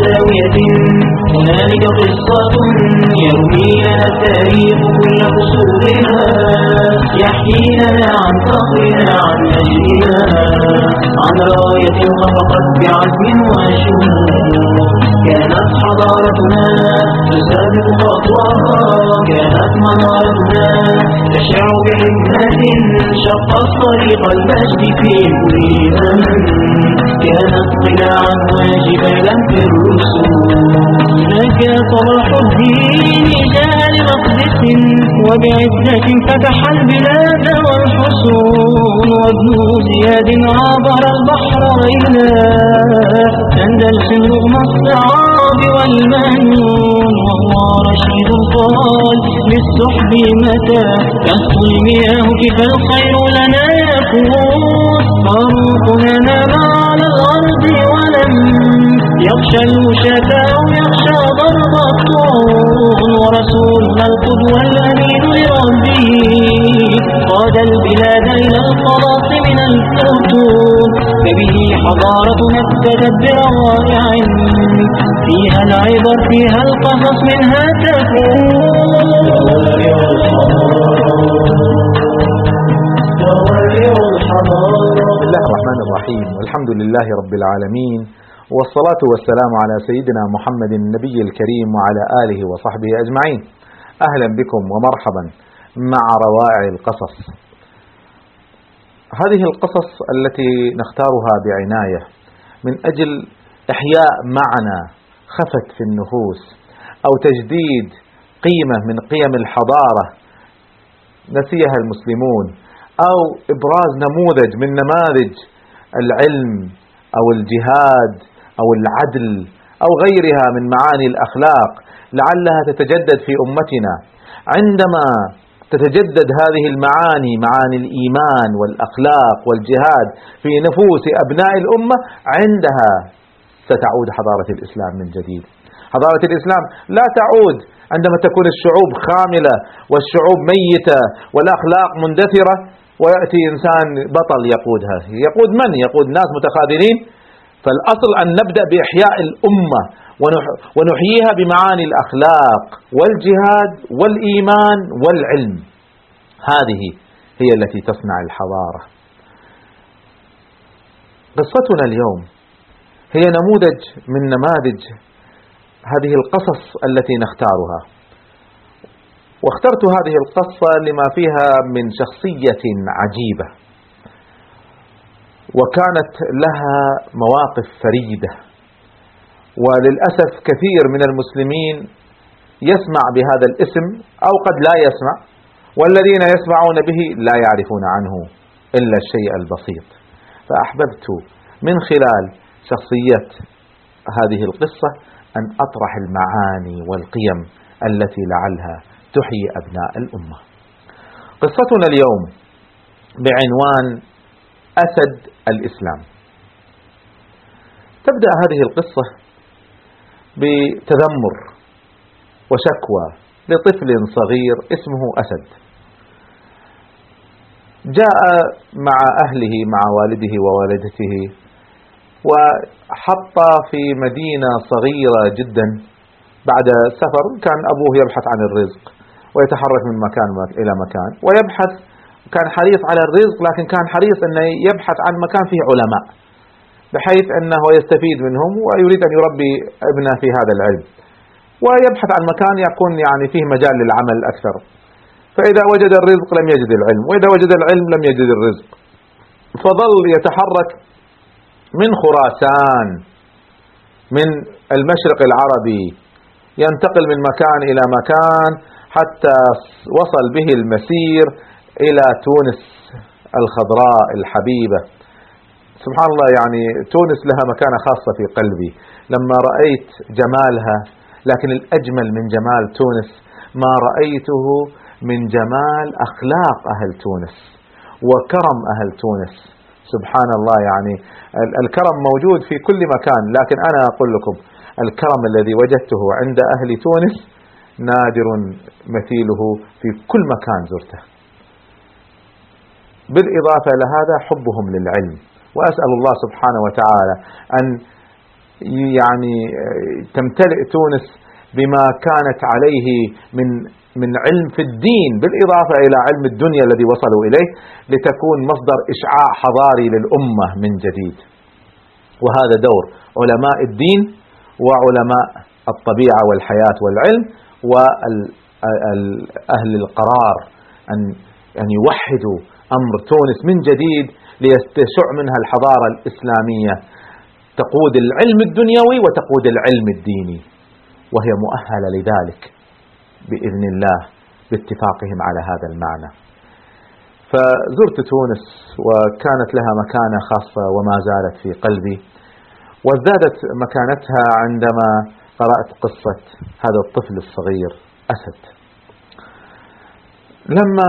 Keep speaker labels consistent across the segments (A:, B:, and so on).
A: زاوية هنالك قصة يروي لنا التاريخ كل فصولها، يحكي لنا عن فخرنا عن مجدنا، عن راية خفقت بعزم وشمول. كانت حضارتنا تسابق خطوها، كانت منارتنا تشع بحكمة شقت طريق المجد في كل زمن، كانت قلاعا وجبالا في الرسوم. هناك صلاح الدين جاء لمقدس وبعزة فتح البلاد والحصون، وابن زياد عبر البحر إلى أندلس رغم الصعاب والمنون، وهو رشيد قال للسحب متى تهطل المياه فالخير لنا يكون. فاروقنا نام على الأرض ولم يخشى الوشاة أو يخشى ضرب الطول، ورسولنا القدوة الأمين لربه قاد البلاد إلى الخلاص من الفتون. فبه حضارتنا ابتدت بروائع فيها العبر فيها القصص منها تكون.
B: بسم الله الرحمن الرحيم، والحمد لله رب العالمين، والصلاة والسلام على سيدنا محمد النبي الكريم وعلى آله وصحبه أجمعين. أهلا بكم ومرحبا مع روائع القصص. هذه القصص التي نختارها بعناية من أجل إحياء معنى خفت في النفوس أو تجديد قيمة من قيم الحضارة نسيها المسلمون، أو إبراز نموذج من نماذج العلم أو الجهاد أو العدل أو غيرها من معاني الأخلاق لعلها تتجدد في أمتنا. عندما تتجدد هذه المعاني، معاني الإيمان والأخلاق والجهاد في نفوس أبناء الأمة، عندها ستعود حضارة الإسلام من جديد. حضارة الإسلام لا تعود عندما تكون الشعوب خاملة والشعوب ميتة والأخلاق مندثرة ويأتي إنسان بطل يقودها. يقود من؟ يقود ناس متخاذلين. فالأصل أن نبدأ بإحياء الأمة ونحييها بمعاني الأخلاق والجهاد والإيمان والعلم. هذه هي التي تصنع الحضارة. قصتنا اليوم هي نموذج من نماذج هذه القصص التي نختارها، واخترت هذه القصة لما فيها من شخصية عجيبة وكانت لها مواقف فريدة، وللأسف كثير من المسلمين يسمع بهذا الاسم أو قد لا يسمع، والذين يسمعون به لا يعرفون عنه إلا الشيء البسيط. فأحببت من خلال شخصية هذه القصة أن أطرح المعاني والقيم التي لعلها تحيي أبناء الأمة. قصتنا اليوم بعنوان أسد الإسلام. تبدأ هذه القصة بتذمر وشكوى لطفل صغير اسمه أسد، جاء مع أهله مع والده ووالدته وحط في مدينة صغيرة جدا بعد سفر. كان أبوه يبحث عن الرزق ويتحرك من مكان إلى مكان ويبحث، كان حريص على الرزق لكن كان حريص أنه يبحث عن مكان فيه علماء بحيث أنه يستفيد منهم ويريد أن يربي ابنه في هذا العلم، ويبحث عن مكان يكون يعني فيه مجال للعمل أكثر. فإذا وجد الرزق لم يجد العلم، وإذا وجد العلم لم يجد الرزق. فظل يتحرك من خراسان من المشرق العربي، ينتقل من مكان إلى مكان حتى وصل به المسير إلى تونس الخضراء الحبيبة. سبحان الله، يعني تونس لها مكانة خاصة في قلبي لما رأيت جمالها، لكن الأجمل من جمال تونس ما رأيته من جمال أخلاق أهل تونس وكرم أهل تونس. سبحان الله، يعني الكرم موجود في كل مكان، لكن أنا أقول لكم الكرم الذي وجدته عند أهل تونس نادر مثيله في كل مكان زرته. بالإضافة لهذا حبهم للعلم، وأسأل الله سبحانه وتعالى أن يعني تمتلئ تونس بما كانت عليه من علم في الدين بالإضافة إلى علم الدنيا الذي وصلوا إليه، لتكون مصدر إشعاع حضاري للأمة من جديد. وهذا دور علماء الدين وعلماء الطبيعة والحياة والعلم وأهل القرار أن يوحدوا أمر تونس من جديد ليستشع منها الحضارة الإسلامية تقود العلم الدنيوي وتقود العلم الديني، وهي مؤهلة لذلك بإذن الله باتفاقهم على هذا المعنى. فزرت تونس وكانت لها مكانة خاصة وما زالت في قلبي، وازدادت مكانتها عندما قرأت قصة هذا الطفل الصغير أسد. لما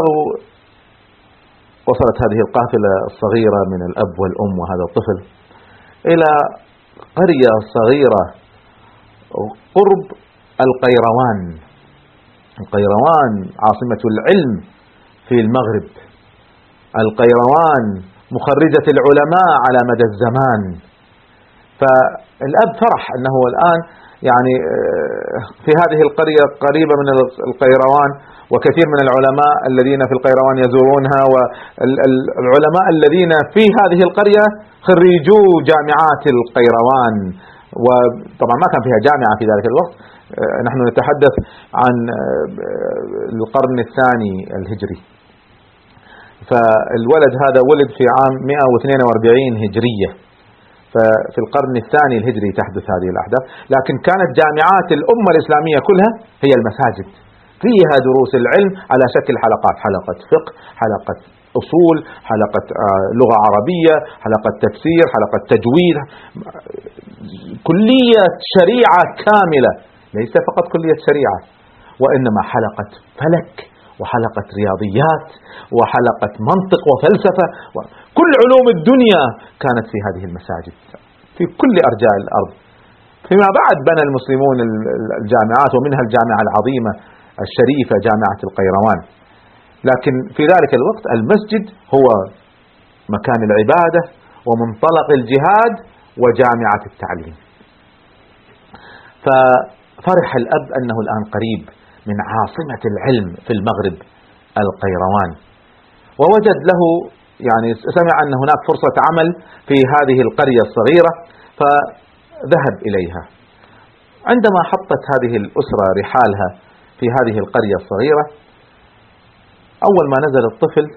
B: وصلت هذه القافلة الصغيرة من الأب والأم وهذا الطفل إلى قرية صغيرة قرب القيروان. القيروان عاصمة العلم في المغرب، القيروان مخرجة العلماء على مدى الزمان. فالأب فرح أنه الآن يعني في هذه القرية قريبة من القيروان، وكثير من العلماء الذين في القيروان يزورونها، والعلماء الذين في هذه القرية خريجو جامعات القيروان. وطبعا ما كان فيها جامعة في ذلك الوقت، نحن نتحدث عن القرن الثاني الهجري. فالولد هذا ولد في عام 142 هجرية، ففي القرن الثاني الهجري تحدث هذه الأحداث. لكن كانت جامعات الأمة الإسلامية كلها هي المساجد، فيها دروس العلم على شكل حلقات، حلقة فقه، حلقة أصول، حلقة لغة عربية، حلقة تفسير، حلقة تجويد، كلية شريعة كاملة، ليس فقط كلية شريعة، وإنما حلقة فلك وحلقة رياضيات وحلقة منطق وفلسفة، كل علوم الدنيا كانت في هذه المساجد في كل أرجاء الأرض. فيما بعد بنى المسلمون الجامعات، ومنها الجامعة العظيمة الشريفة جامعة القيروان. لكن في ذلك الوقت المسجد هو مكان العبادة ومنطلق الجهاد وجامعة التعليم. ففرح الأب أنه الآن قريب من عاصمة العلم في المغرب القيروان، ووجد له يعني سمع أن هناك فرصة عمل في هذه القرية الصغيرة فذهب إليها. عندما حطت هذه الأسرة رحالها في هذه القرية الصغيرة، أول ما نزل الطفل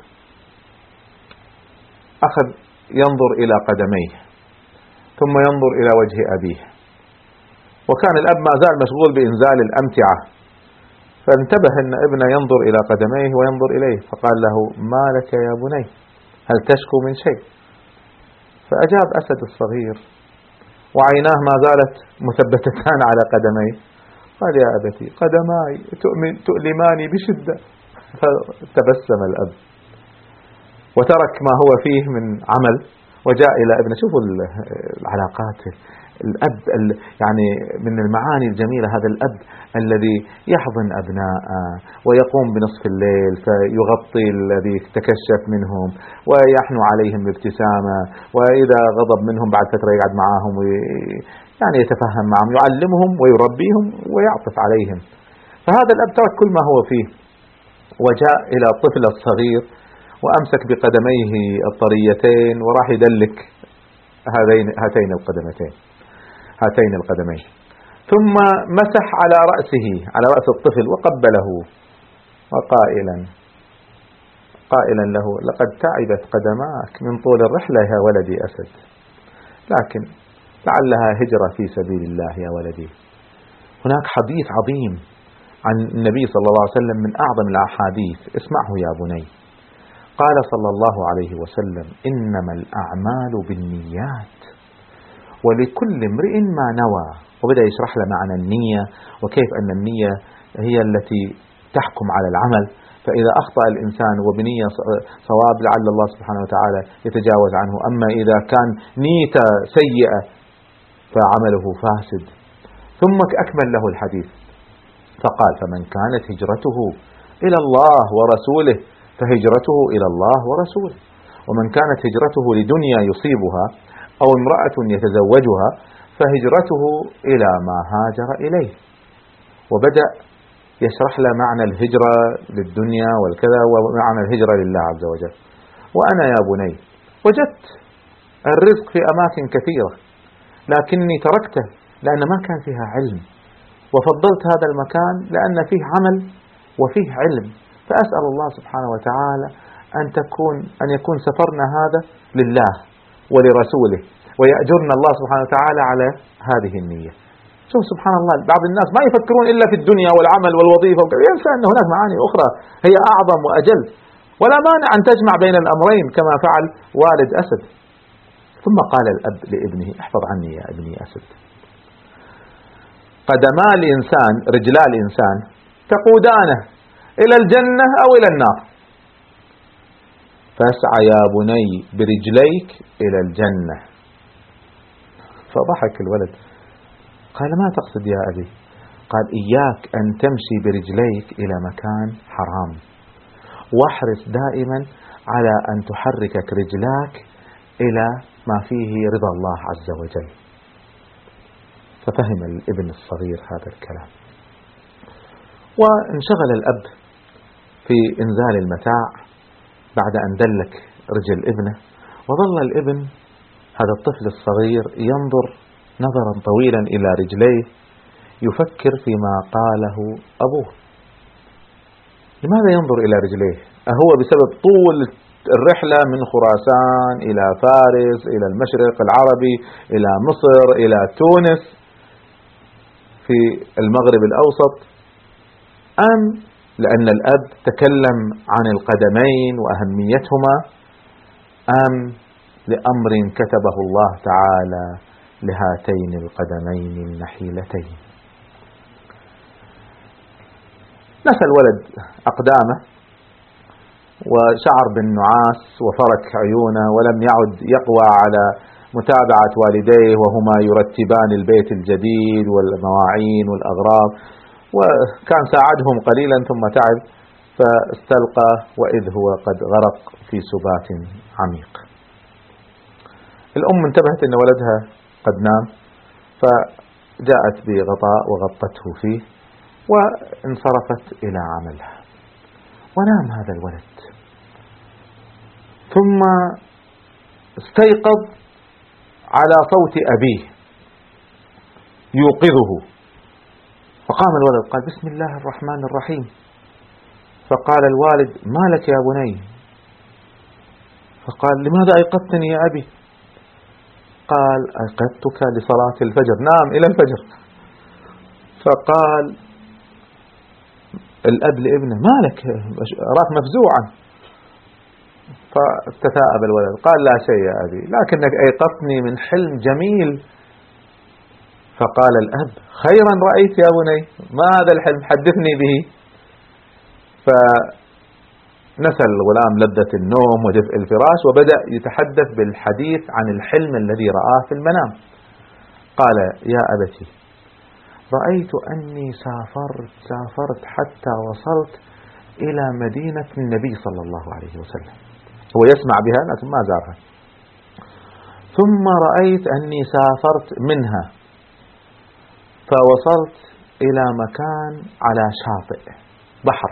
B: أخذ ينظر إلى قدميه ثم ينظر إلى وجه أبيه، وكان الأب ما زال مشغول بإنزال الأمتعة، فانتبه أن ابنه ينظر إلى قدميه وينظر إليه، فقال له: ما لك يا بني، هل تشكو من شيء؟ فأجاب أسد الصغير وعيناه ما زالت مثبتتان على قدميه، قال: يا أبتي، قدماي تؤلماني بشدة. فتبسم الأب وترك ما هو فيه من عمل وجاء إلى ابنه. شوفوا العلاقات، الأب يعني من المعاني الجميلة هذا الأب الذي يحضن أبناءه ويقوم بنصف الليل فيغطي الذي تكشف منهم ويحنو عليهم بابتسامة، وإذا غضب منهم بعد فترة يقعد معهم يعني يتفهم معهم، يعلمهم ويربيهم ويعطف عليهم. فهذا الأب ترك كل ما هو فيه وجاء إلى الطفل الصغير وأمسك بقدميه الطريتين وراح يدلك هاتين القدمين، ثم مسح على رأسه، على رأس الطفل، وقبله قائلا له: لقد تعبت قدماك من طول الرحلة يا ولدي أسد، لكن لعلها هجرة في سبيل الله يا ولدي. هناك حديث عظيم عن النبي صلى الله عليه وسلم من أعظم الأحاديث، اسمعه يا بني. قال صلى الله عليه وسلم: إنما الأعمال بالنيات ولكل امرئ ما نوى. وبدأ يشرح له معنى النية وكيف أن النية هي التي تحكم على العمل، فإذا أخطأ الإنسان وبنية صواب لعل الله سبحانه وتعالى يتجاوز عنه، أما إذا كان نيته سيئة فعمله فاسد. ثم أكمل له الحديث فقال: فمن كانت هجرته إلى الله ورسوله فهجرته إلى الله ورسوله، ومن كانت هجرته لدنيا يصيبها أو امرأة يتزوجها فهجرته إلى ما هاجر إليه، وبدأ يشرح له معنى الهجرة للدنيا والكذا ومعنى الهجرة لله عز وجل. وأنا يا بني وجدت الرزق في أماكن كثيرة، لكني تركته لأن ما كان فيها علم، وفضلت هذا المكان لأن فيه عمل وفيه علم. فأسأل الله سبحانه وتعالى أن يكون سفرنا هذا لله ولرسوله، ويأجرنا الله سبحانه وتعالى على هذه النية. شوف سبحان الله، بعض الناس ما يفكرون إلا في الدنيا والعمل والوظيفة، ينسى أن هناك معاني أخرى هي أعظم وأجل، ولا مانع أن تجمع بين الأمرين كما فعل والد أسد. ثم قال الأب لابنه: احفظ عني يا ابني أسد، قدما الإنسان رجلا الإنسان تقودانه إلى الجنة أو إلى النار، فاسعى يا بني برجليك إلى الجنة. فضحك الولد، قال: ما تقصد يا أبي؟ قال: إياك أن تمشي برجليك إلى مكان حرام، واحرص دائما على أن تحركك رجلاك إلى ما فيه رضا الله عز وجل. ففهم الابن الصغير هذا الكلام، وانشغل الأب في إنزال المتاع بعد أن دلك رجل ابنه، وظل الابن هذا الطفل الصغير ينظر نظرا طويلا إلى رجليه، يفكر فيما قاله أبوه. لماذا ينظر إلى رجليه؟ أهو بسبب طول الرحلة من خراسان إلى فارس إلى المشرق العربي إلى مصر إلى تونس في المغرب الأوسط، أم لأن الأب تكلم عن القدمين وأهميتهما، أم لأمر كتبه الله تعالى لهاتين القدمين النحيلتين؟ نسى الولد أقدامه وشعر بالنعاس وفرك عيونه، ولم يعد يقوى على متابعة والديه وهما يرتبان البيت الجديد والمواعين والأغراض، وكان ساعدهم قليلا ثم تعب فاستلقى وإذ هو قد غرق في سبات عميق. الأم انتبهت أن ولدها قد نام، فجاءت بغطاء وغطته فيه وانصرفت إلى عملها، ونام هذا الولد. ثم استيقظ على صوت أبيه يوقظه، فقام الولد قال: بسم الله الرحمن الرحيم. فقال الوالد: ما لك يا بني؟ فقال: لماذا أيقظتني يا أبي؟ قال: أيقظتك لصلاة الفجر، نام إلى الفجر. فقال الأب لابنه: ما لك؟ أراك مفزوعا. فتثاءب الولد قال: لا شيء يا أبي، لكنك أيقظتني من حلم جميل. فقال الأب: خيرا رأيت يا بني، ما هذا الحلم؟ حدثني به. فنسى الغلام لذة النوم ودفء الفراش، وبدأ يتحدث بالحديث عن الحلم الذي رآه في المنام. قال: يا أبتي، رأيت أني سافرت حتى وصلت إلى مدينة النبي صلى الله عليه وسلم، هو يسمع بها لكن ما زارها. ثم رأيت أني سافرت منها فوصلت إلى مكان على شاطئ بحر،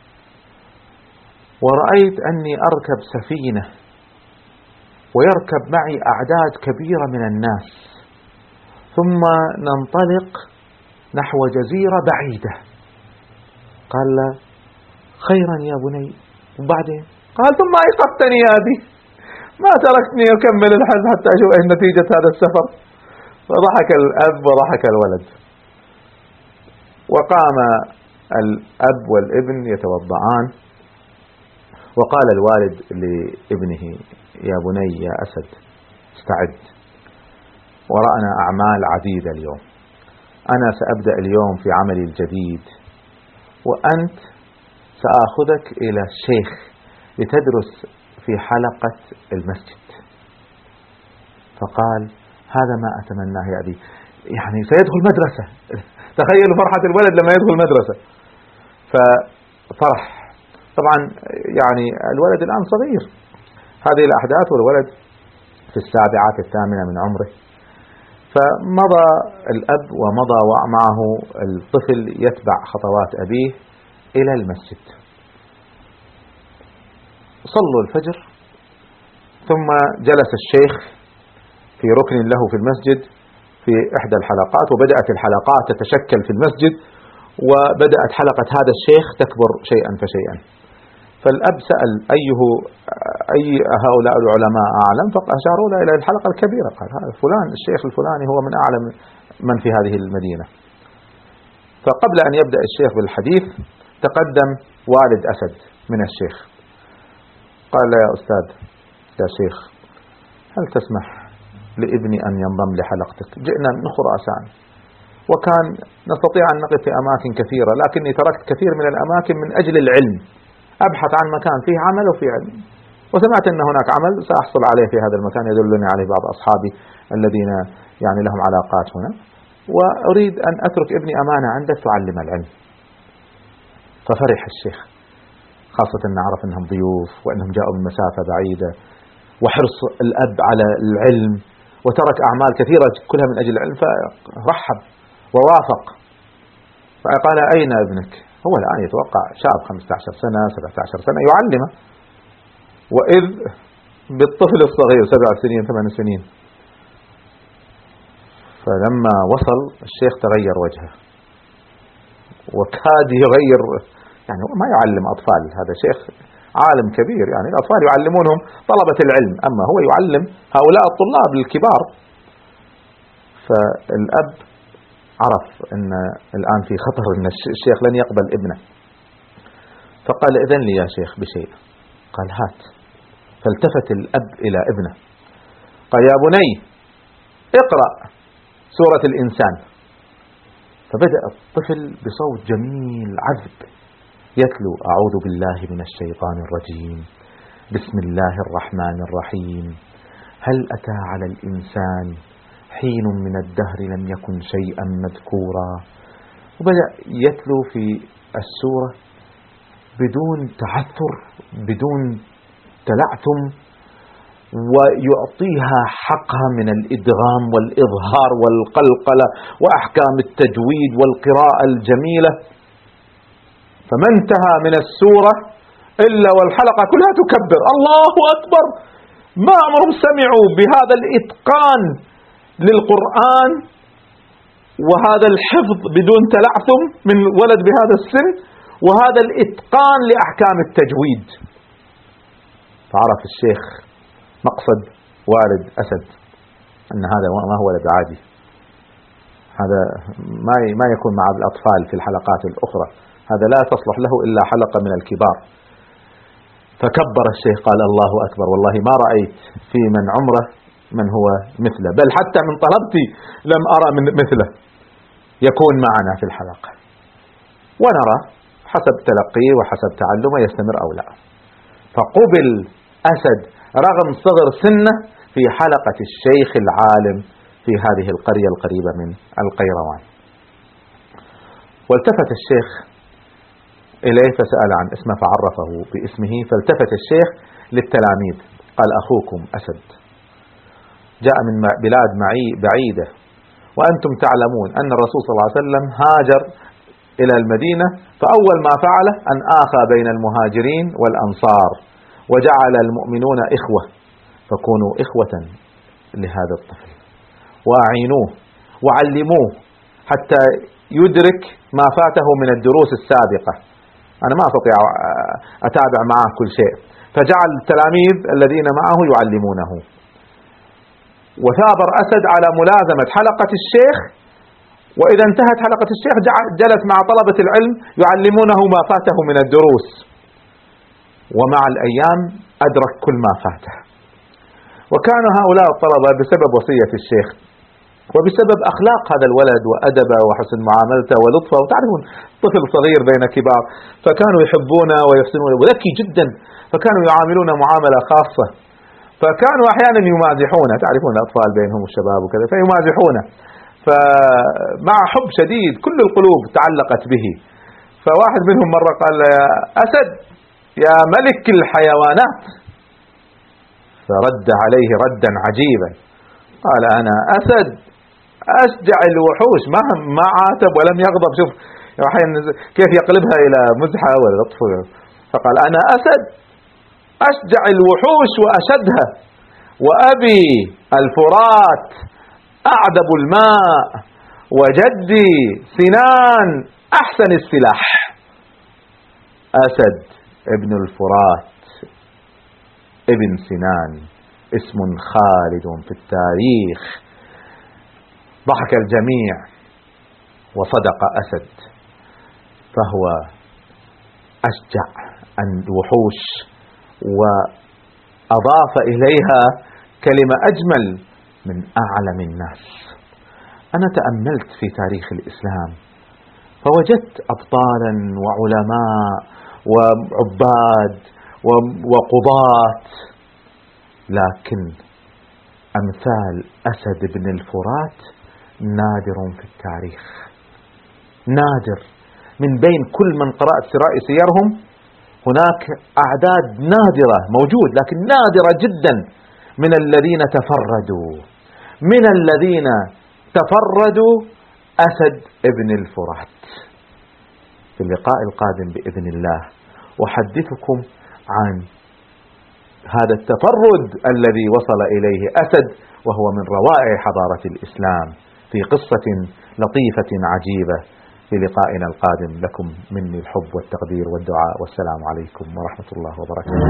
B: ورأيت أني أركب سفينة ويركب معي أعداد كبيرة من الناس، ثم ننطلق نحو جزيرة بعيدة. قال: خيرا يا بني، وبعدين؟ قال: ثم أيقظتني يا أبي، ما تركتني أكمل الحلم حتى أشوف أين نتيجة هذا السفر. فضحك الأب وضحك الولد، وقام الأب والابن يتوضعان، وقال الوالد لابنه: يا بني يا أسد، استعد، وراءنا أعمال عديدة اليوم، أنا سأبدأ اليوم في عملي الجديد، وأنت سآخذك إلى الشيخ لتدرس في حلقة المسجد. فقال: هذا ما أتمناه يا أبي، يعني سيدخل مدرسة. تخيلوا فرحة الولد لما يدخل مدرسة، ففرح. طبعا يعني الولد الآن صغير، هذه الأحداث والولد في 7 8 من عمره. فمضى الأب ومضى معه الطفل يتبع خطوات أبيه إلى المسجد. صلوا الفجر، ثم جلس الشيخ في ركن له في المسجد في إحدى الحلقات، وبدأت الحلقات تتشكل في المسجد، وبدأت حلقة هذا الشيخ تكبر شيئا فشيئا. فالأب سأل أي هؤلاء العلماء أعلم، فأشاروا له إلى الحلقة الكبيرة، قال هذا فلان الشيخ الفلاني هو من أعلم من في هذه المدينة. فقبل أن يبدأ الشيخ بالحديث تقدم والد أسد من الشيخ، قال له: يا أستاذ، يا شيخ، هل تسمح لابني أن ينضم لحلقتك؟ جئنا من خراسان، وكان نستطيع أن نقف في أماكن كثيرة، لكني تركت كثير من الأماكن من أجل العلم، أبحث عن مكان فيه عمل وفيه علم، وسمعت أن هناك عمل سأحصل عليه في هذا المكان، يدلني عليه بعض أصحابي الذين يعني لهم علاقات هنا، وأريد أن أترك ابني أمانة عندك تعلم العلم. ففرح الشيخ، خاصة أن عرف أنهم ضيوف وأنهم جاءوا من مسافة بعيدة، وحرص الأب على العلم، وترك أعمال كثيرة كلها من أجل العلم، فرحب ووافق. فقال: أين ابنك؟ هو الآن يتوقع شاب 15 سنة 17 سنة يعلمه، وإذ بالطفل الصغير 7 سنين 8 سنين. فلما وصل الشيخ تغير وجهه، وكاد يغير، يعني ما يعلم أطفال، هذا شيخ عالم كبير، يعني الأطفال يعلمونهم طلبة العلم، أما هو يعلم هؤلاء الطلاب الكبار. فالأب عرف أن الآن في خطر، أن الشيخ لن يقبل ابنه، فقال: إذن لي يا شيخ بشيء. قال: هات. فالتفت الأب إلى ابنه قال: يا بني اقرأ سورة الإنسان. فبدأ الطفل بصوت جميل عذب يتلو: أعوذ بالله من الشيطان الرجيم، بسم الله الرحمن الرحيم، هل أتى على الإنسان حين من الدهر لم يكن شيئا مذكورا. وبدأ يتلو في السورة بدون تعثر، بدون تلعثم، ويعطيها حقها من الإدغام والإظهار والقلقلة وأحكام التجويد والقراءة الجميلة. فما انتهى من السورة إلا والحلقة كلها تكبر: الله أكبر! ما عمرهم سمعوا بهذا الإتقان للقرآن وهذا الحفظ بدون تلعثم من ولد بهذا السن، وهذا الإتقان لأحكام التجويد. فعرف الشيخ مقصد والد أسد، أن هذا ما هو ولد عادي، هذا ما يكون مع الأطفال في الحلقات الأخرى، هذا لا تصلح له إلا حلقة من الكبار. فكبر الشيخ قال: الله أكبر، والله ما رأيت في من عمره من هو مثله، بل حتى من طلبتي لم أرى من مثله يكون معنا في الحلقة، ونرى حسب تلقيه وحسب تعلمه يستمر أو لا. فقبل أسد رغم صغر سنه في حلقة الشيخ العالم في هذه القرية القريبة من القيروان. والتفت الشيخ إليه فسأل عن اسمه فعرفه باسمه، فالتفت الشيخ للتلاميذ قال: أخوكم أسد جاء من بلاد بعيدة، وأنتم تعلمون أن الرسول صلى الله عليه وسلم هاجر إلى المدينة، فأول ما فعله أن آخى بين المهاجرين والأنصار، وجعل المؤمنون إخوة، فكونوا إخوة لهذا الطفل، وأعينوه وعلموه حتى يدرك ما فاته من الدروس السابقة. أنا ما أستطيع أتابع معه كل شيء، فجعل التلاميذ الذين معه يعلمونه. وثابر أسد على ملازمة حلقة الشيخ، وإذا انتهت حلقة الشيخ جلس مع طلبة العلم يعلمونه ما فاته من الدروس، ومع الأيام أدرك كل ما فاته. وكان هؤلاء الطلبة بسبب وصية الشيخ وبسبب أخلاق هذا الولد وأدبه وحسن معاملته ولطفه، وتعرفون طفل صغير بين كبار، فكانوا يحبونه ويحسنونه، وذكي جدا، فكانوا يعاملونه معاملة خاصة، فكانوا أحيانا يمازحونه، تعرفون الأطفال بينهم الشباب وكذا، فيمازحونه، فمع حب شديد كل القلوب تعلقت به. فواحد منهم مرة قال: يا أسد يا ملك الحيوانات، فرد عليه ردا عجيبا قال: أنا أسد أشجع الوحوش، ما عاتب ولم يغضب. شوف كيف يقلبها إلى مزحة ولطف. فقال أنا أسد أشجع الوحوش وأشدها، وأبي الفرات أعذب الماء، وجدي سنان أحسن السلاح. أسد ابن الفرات ابن سنان، اسم خالد في التاريخ. ضحك الجميع وصدق أسد، فهو أشجع الوحوش، وأضاف إليها كلمة أجمل من أعلم الناس. أنا تأملت في تاريخ الإسلام فوجدت أبطالا وعلماء وعباد وقضاة، لكن أمثال أسد بن الفرات نادر في التاريخ، نادر. من بين كل من قرأت سيرهم هناك أعداد نادرة موجود، لكن نادرة جدا من الذين تفردوا أسد ابن الفرات. في اللقاء القادم بإذن الله أحدثكم عن هذا التفرد الذي وصل إليه أسد، وهو من روائع حضارة الإسلام، في قصة لطيفة عجيبة. في لقائنا القادم لكم مني الحب والتقدير والدعاء، والسلام عليكم ورحمة الله وبركاته.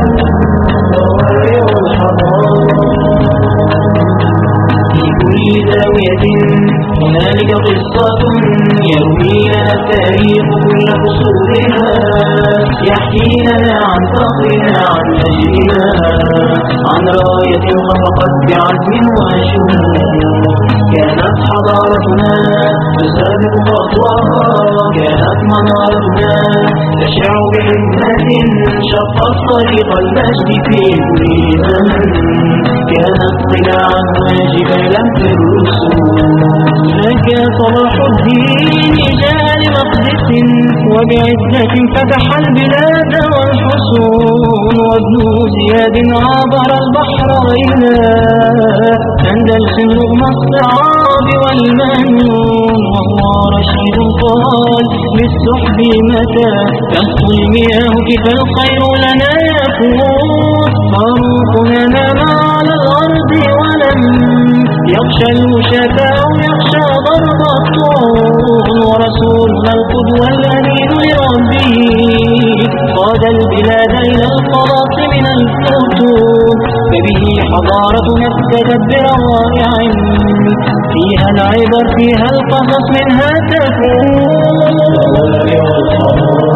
A: في كل زاوية هنالك قصة يروي لنا التاريخ كل فصولها، يحكي لنا عن فخرنا عن مجدنا، عن راية خفقت بعزم وشهود. كانت حضارتنا تسابق خطوها، كانت منارتنا تشع بحكمة، شقت طريق المجد في كل زمن. كانت طلعا وجبالا في الرسول. لك صلاح الدين جاء لمقدس، وبعزة فتح البلاد والحصون. وابن زياد عبر البحر إلى أندلس رغم الصعاب والمنون. وهو رشيد قال بالسحب متى تسقي المياه كيف الخير لنا يفوت. فاروقنا نام على الأرض ولم يخشى الوشاة أو يخشى ضرب الطول. ورسولنا القدوة الأمين لربه قاد البلاد إلى الخلاص من الفتون. فبه حضارتنا ابتدت بروائع، فيها العبر فيها القصص منها تكون.